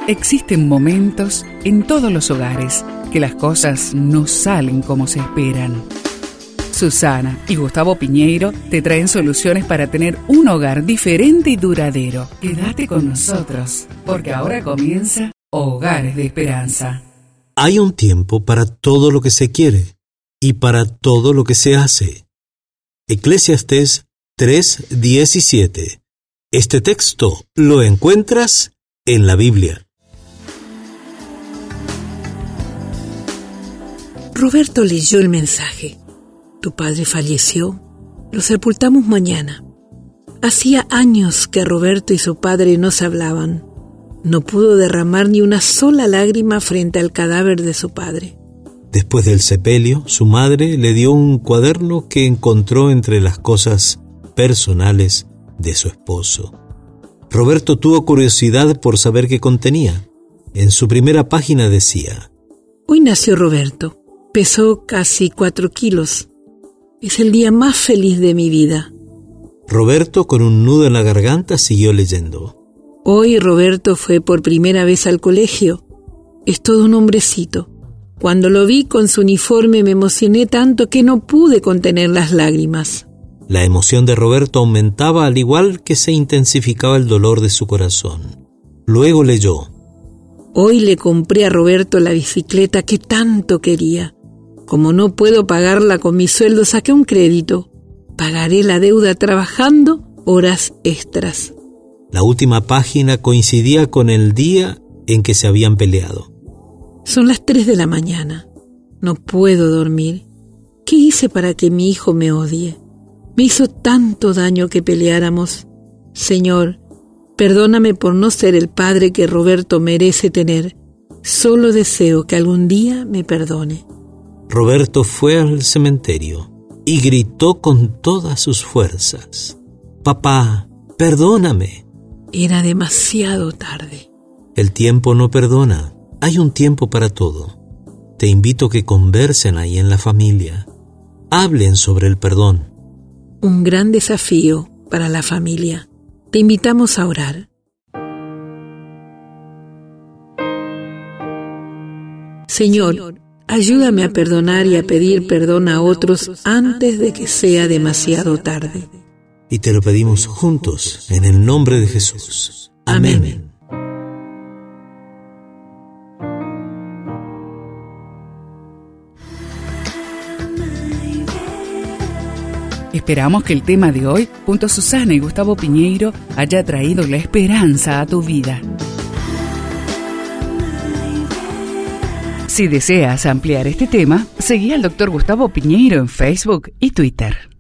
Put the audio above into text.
Existen momentos en todos los hogares que las cosas no salen como se esperan. Susana y Gustavo Piñeiro te traen soluciones para tener un hogar diferente y duradero. Quédate con nosotros, porque ahora comienza Hogares de Esperanza. Hay un tiempo para todo lo que se quiere y para todo lo que se hace. Eclesiastés 3:17. Este texto lo encuentras en la Biblia. Roberto leyó el mensaje. Tu padre falleció. Lo sepultamos mañana. Hacía años que Roberto y su padre no se hablaban. No pudo derramar ni una sola lágrima frente al cadáver de su padre. Después del sepelio, su madre le dio un cuaderno que encontró entre las cosas personales de su esposo. Roberto tuvo curiosidad por saber qué contenía. En su primera página decía: Hoy nació Roberto. Pesó casi 4 kilos. Es el día más feliz de mi vida. Roberto, con un nudo en la garganta, siguió leyendo. Hoy Roberto fue por primera vez al colegio. Es todo un hombrecito. Cuando lo vi con su uniforme me emocioné tanto que no pude contener las lágrimas. La emoción de Roberto aumentaba al igual que se intensificaba el dolor de su corazón. Luego leyó: Hoy le compré a Roberto la bicicleta que tanto quería. Como no puedo pagarla con mi sueldo, saqué un crédito. Pagaré la deuda trabajando horas extras. La última página coincidía con el día en que se habían peleado. Son las 3 de la mañana. No puedo dormir. ¿Qué hice para que mi hijo me odie? Me hizo tanto daño que peleáramos. Señor, perdóname por no ser el padre que Roberto merece tener. Solo deseo que algún día me perdone. Roberto fue al cementerio y gritó con todas sus fuerzas: Papá, perdóname. Era demasiado tarde. El tiempo no perdona. Hay un tiempo para todo. Te invito a que conversen ahí en la familia. Hablen sobre el perdón. Un gran desafío para la familia. Te invitamos a orar. Señor, ayúdame a perdonar y a pedir perdón a otros antes de que sea demasiado tarde. Y te lo pedimos juntos, en el nombre de Jesús. Amén. Esperamos que el tema de hoy, junto a Susana y Gustavo Piñeiro, haya traído la esperanza a tu vida. Si deseas ampliar este tema, seguí al Dr. Gustavo Piñeiro en Facebook y Twitter.